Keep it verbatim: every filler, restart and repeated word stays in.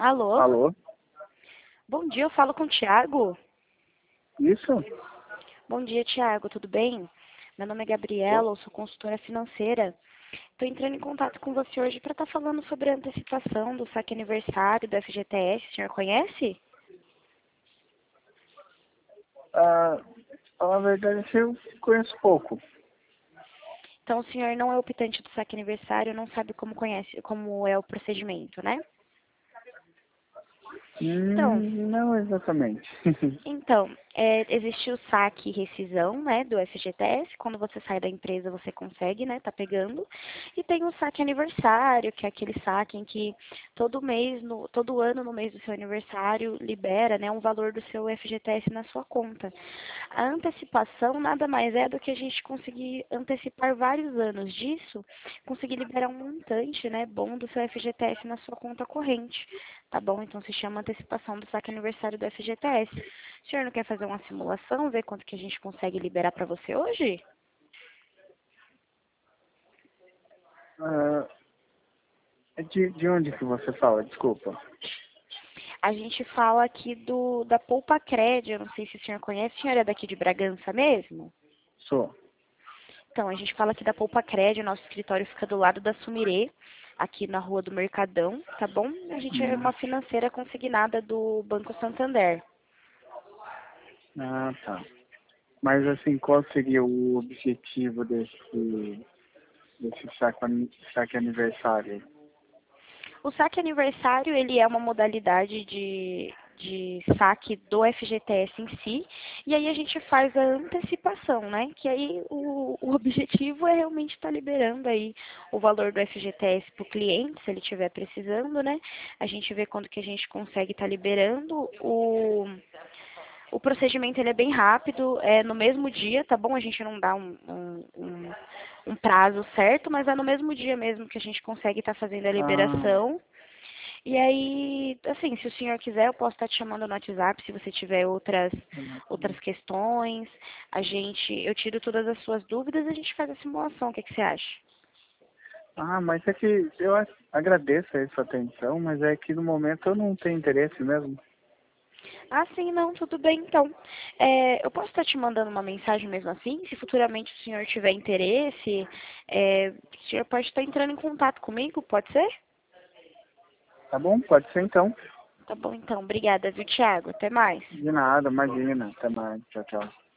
Alô? Alô? Bom dia, eu falo com o Thiago. Isso? Bom dia, Thiago, tudo bem? Meu nome é Gabriela, eu sou consultora financeira. Estou entrando em contato com você hoje para estar falando sobre a antecipação do saque aniversário do F G T S. O senhor conhece? Ah, falar a verdade, eu conheço pouco. Então, o senhor não é optante do saque aniversário, não sabe como conhece, como é o procedimento, né? Então, Hum, não exatamente. Então, é, existe o saque e rescisão, né, do F G T S. Quando você sai da empresa, você consegue, né, tá pegando. E tem o saque aniversário, que é aquele saque em que todo mês, no, todo ano no mês do seu aniversário, libera, né, um valor do seu F G T S na sua conta. A antecipação nada mais é do que a gente conseguir antecipar vários anos disso, conseguir liberar um montante, né, bom do seu F G T S na sua conta corrente. Tá bom? Então se chama antecipação do saque aniversário do F G T S. O senhor não quer fazer uma simulação, ver quanto que a gente consegue liberar para você hoje? Ah, de, de onde que você fala? Desculpa. A gente fala aqui do da Poupa Cred, eu não sei se o senhor conhece, o senhor é daqui de Bragança mesmo? Sou. Então, a gente fala aqui da Poupa Cred, o nosso escritório fica do lado da Sumirê, aqui na Rua do Mercadão, tá bom? A gente é Hum. uma financeira consignada do Banco Santander. Ah, tá. Mas assim, qual seria o objetivo desse, desse saque, ani- saque aniversário? O saque aniversário, ele é uma modalidade de, de saque do F G T S em si, e aí a gente faz a antecipação, né? Que aí o, o objetivo é realmente estar liberando aí o valor do F G T S para o cliente, se ele estiver precisando, né? A gente vê quando que a gente consegue estar liberando o... O procedimento ele é bem rápido, é no mesmo dia, tá bom? A gente não dá um, um, um, um prazo certo, mas é no mesmo dia mesmo que a gente consegue estar fazendo a Ah, liberação. E aí, assim, se o senhor quiser, eu posso estar te chamando no WhatsApp se você tiver outras, outras questões. A gente, eu tiro todas as suas dúvidas e a gente faz a simulação. O que, que você acha? ah, mas é que eu a- agradeço a sua atenção, mas é que no momento eu não tenho interesse mesmo. Ah, sim, não, tudo bem, então. É, eu posso estar te mandando uma mensagem mesmo assim? Se futuramente o senhor tiver interesse, é, o senhor pode estar entrando em contato comigo, pode ser? Tá bom? Pode ser então. Tá bom, então. Obrigada, viu, Thiago? Até mais. De nada, imagina. Até mais. Tchau, tchau.